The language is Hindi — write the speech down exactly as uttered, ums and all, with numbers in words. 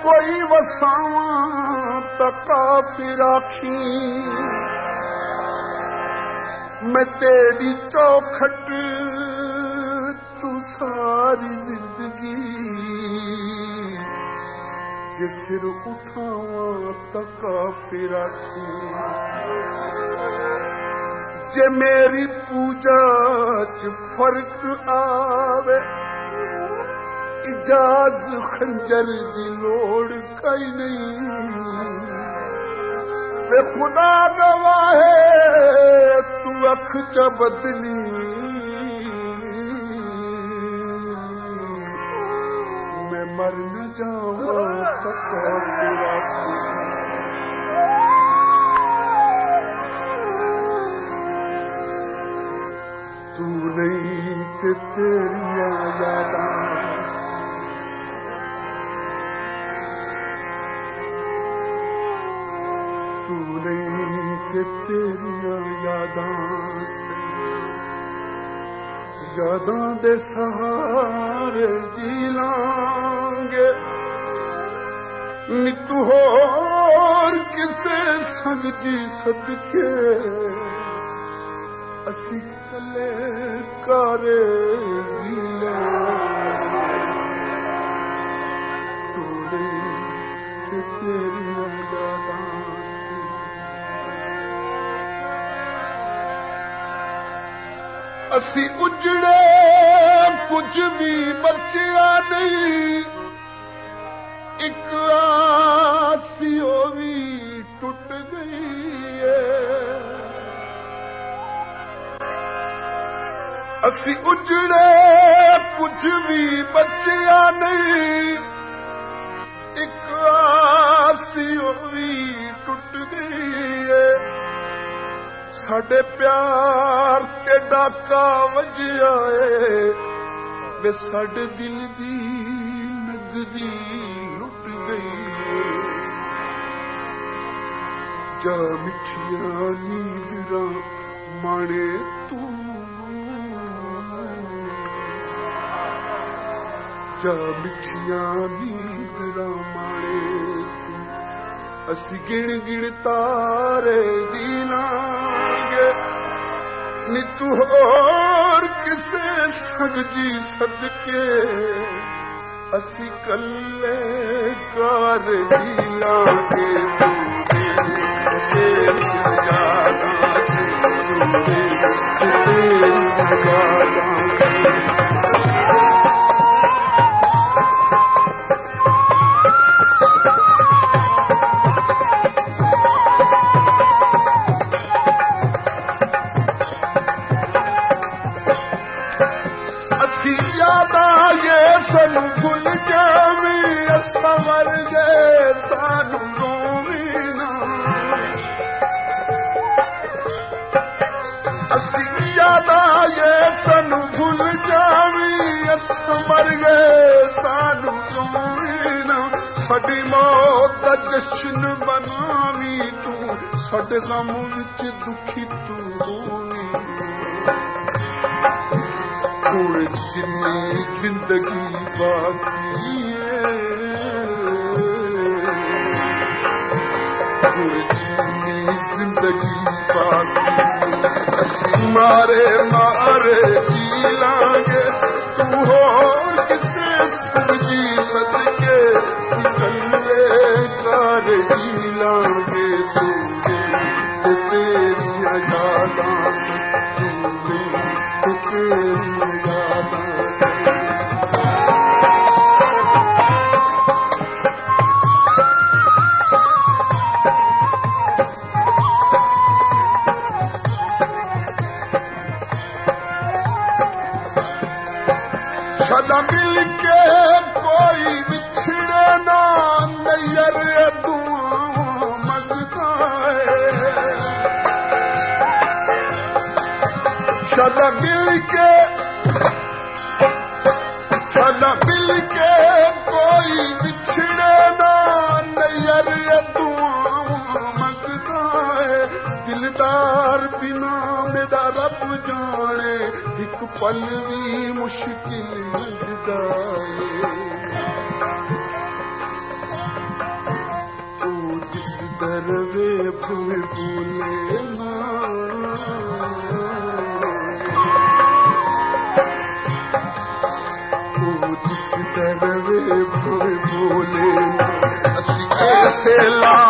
कोई वसावां त काफिर आखी मैं तेरी चौखट तू सारी जिंदगी जे सिर उठावां त काफिर आखी जे मेरी पूजा च फर्क आवे इजाज खंजर दी लोड़ कई नहीं वे खुदा गवाहे तू अख च बदली मैं मर न जावां त काफिर आखी तू नहीं ते तेरियां यादां तू नहीं ते तेरियां यादां से यादां दे सहारे जी लांगे नी तू होर किसे संग जी सदके असी कले कारे जी लांगे तू नहीं ते तेरियां यादां असी उजड़े कुछ भी बचिया नहीं एक आसी ओ भी टूट गई है असी उजड़े कुछ भी बचिया नहीं एक आसी ओ भी टूट गई है साडे प्यार ते डाका वजिया है वे साडे दिल दी नगरी लुट गई जा मिठिया नींदरां माणे तू जा मिठिया नींदरां माणे तू असी गिण गिण तारे जी लांगे नी तू होर किसे संग जी सदके असी कल्ले कार जी लांगे तेरी यादां से तेरी यादां से सानू भुल जावी असां मर गए सानू रोवी ना असी याद आए सानू भुल जावी असां मर गए सानू रोवी ना साडी मौत दा जश्न मनावी तू साडे गम विच दुखी तू होवी हुण जिन्नी जिंदगी बाकी है हुण जिन्नी जिंदगी बाकी असी मारे मारे जी लांगे तू होर किसे संग जी सदके कल्ले कार जी लांगे तू ते तेरियां यादां तू ते तेरियां सदा मिल के कोई बिछड़े ना नैयर दुआ मंगता है सदा मिल के सदा मिल के कोई बिछड़े ना नैयर दुआ मंगता है दिलदार बिना मेरा रब जाने एक पल भी मुश्किल लगदा है भवे बोले ना ओ जिस तरह भवे बोले ना असी ऐसे ला